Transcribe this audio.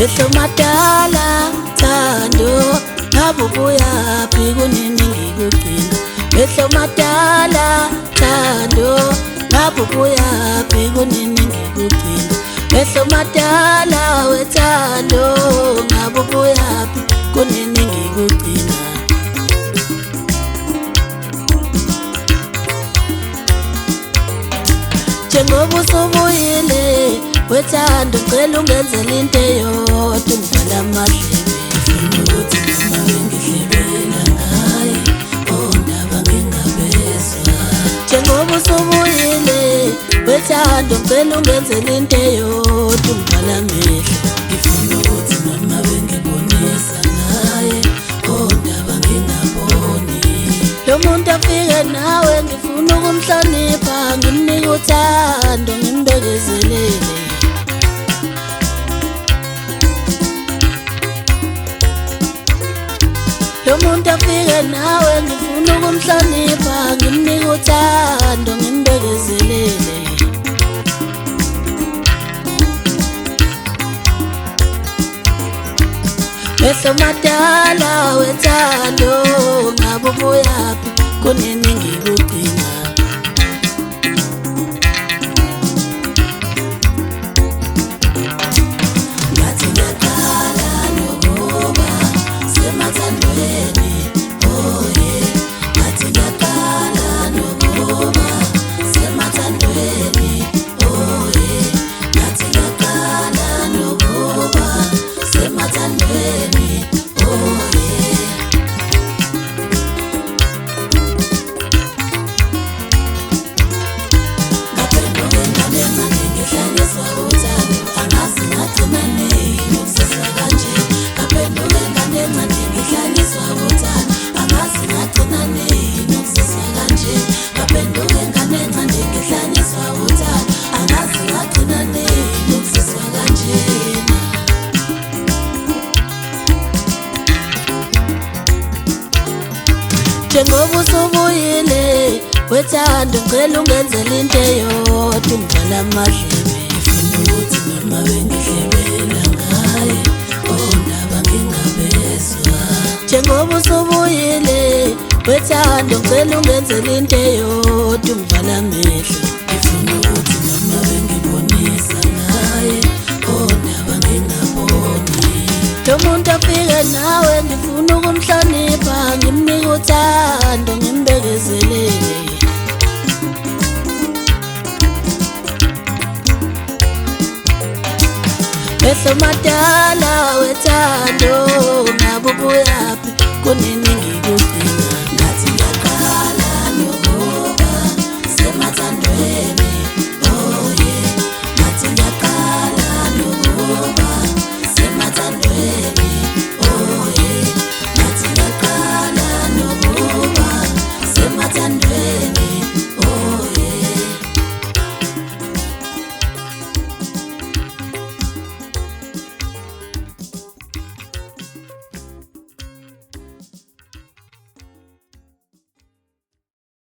mehlo madala thando ngabe ubuyaphi kunini ngikugcina mehlo madala thando ngabe ubuyaphi kunini ngikugcina mehlo madala wethando ngabe ubuyaphi kunini ngikugcina njengoba usubuyile wethando ngicela ungenzela into eyodwa ungibhala amadlebe ngifuna ukuthi noma bengihlebela ngaye ondaba ngingabezwa njengoba usubuyile wethando ngicela ungenzela into eyodwa ungibhala amehlo ngifuna ukuthi noma bengibonisa ngaye ondaba ngingaboni lo muntu afike nawe ngifuna ukumhlonipha ngimnike uthando ngimbekezelele lo muntu afike nawe ngifuna ukumhlonipha ngimnike uthando ngimbekezelele mehlo madala wethando ngabe ubuyaphi kunini ngikugcina ngathi ngiyaqala nokuba semathandweni oye ngathi ngiyaqala nokuba semathandweni oye ngathi ngiyaqala nokuba semathandweni oye njengoba usubuyile wethando ngicela ungenzela into eyodwa ungibhala amadlebe ngifuna ukuthi noma bengihlebela ngaye ondaba ngingabezwa njengoba usubuyile wethando ngicela ungenzela into eyodwa ungibhala amehlo ngifuna ukuthi noma bengibonisa ngaye ondaba ngingaboni lo muntu afike nawe ngifuna ukumhlonipha ngimnike uthando ngimbekezelele mehlo madala wethando ngabe ubuyaphi kunini